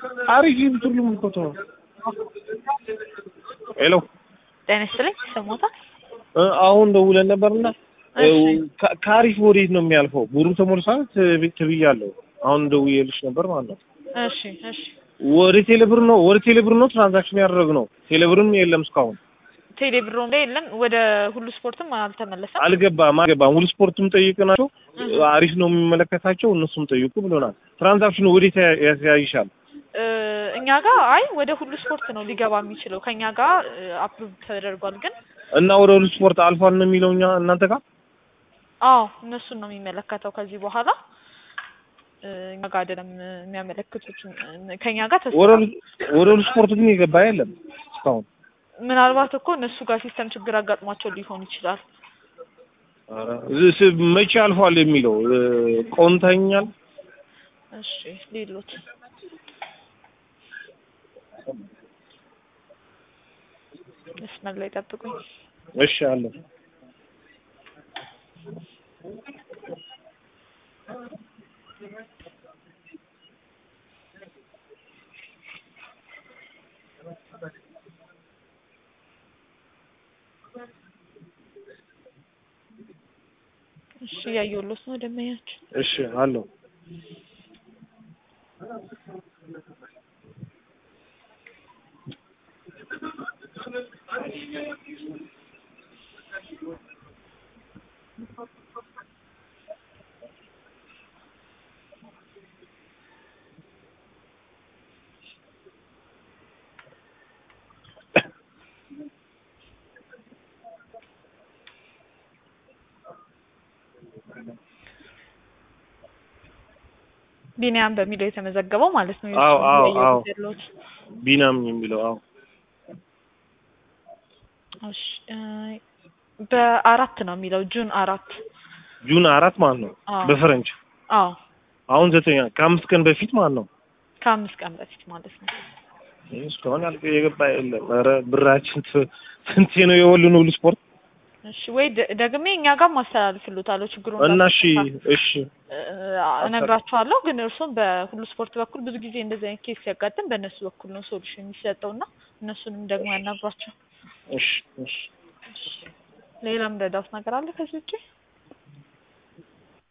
አሪፍ እንትሉም ኮቶ ሄሎ ጤነስልኝ ሰሞታ አሁን ደውለን ነበርና ካሪፍ ወዴት ነው የሚያልፈው? ቡሩ ተሞልቷል ትብያለሁ። አሁን ደውዬልሽ ነበር ማለት ነው። እሺ ወደ ቴሌብር ነው ትራንዛክሽን ያደረግነው። ቴሌብርም የለም እስካሁን። ቴሌብር ላይ የለም። ወደ ሁሉ ስፖርትም አልተመለሰም። አልገባም። ሁሉ ስፖርትም ጠይቀናቸው አሪፍ ነው የሚመለከታቸው እነሱም ጠይቁ ብሎናል። ትራንዛክሽኑ ወዴት ያሳይሻል? እኛ ጋር ወደ ሁሉ ስፖርት ነው ሊገባ የሚችለው። ከኛ ጋር አፕሩቭ ተደርጓል ግን እና ወደ ሁሉ ስፖርት አልፏል ነው የሚለው እናንተ ጋር? እነሱን ነው የሚመለከተው ከዚህ በኋላ እኛ ጋር አይደለም የሚያመለክቱት። ከኛ ጋር ወደ ሁሉ ስፖርት ግን የገባ የለም እስካሁን። ምናልባት እኮ እነሱ ጋር ሲስተም ችግር አጋጥሟቸው ሊሆን ይችላል። መቼ አልፏል የሚለው ቆንተኛል። እሺ ሌሎት መስመር ላይ ጠብቁኝ። እሺ አለ እሺ ያየሁልዎት ነው ደመያችሁ። እሺ አለ ቢኒያም በሚለው የተመዘገበው ማለት ነው። አዎ ቢኒያም የሚለው እሺ በ4 ነው የሚለው ጁን 4 ማለት ነው በፈረንጅ። አሁን 9 ከ5 ቀን በፊት ማለት ነው። ከ5 ቀን በፊት ማለት ነው። እስካሁን የገባ የለም። ኧረ ብራችን ስንቴ ነው የወሉን ሁሉ ስፖርት። እሺ ወይ ደግሜ እኛ ጋር ማስተላልፍልዎታለሁ ችግሩን እና እሺ እነግራቸዋለሁ። ግን እርሱም በሁሉ ስፖርት በኩል ብዙ ጊዜ እንደዚህ አይነት ኬስ ሲያጋጥም በእነሱ በኩል ነው ሶሉሽን የሚሰጠውና እነሱንም ደግሞ ያናግሯቸው። እሺ ሌላም ረዳት ነገር አለ ከዚህ ውጪ?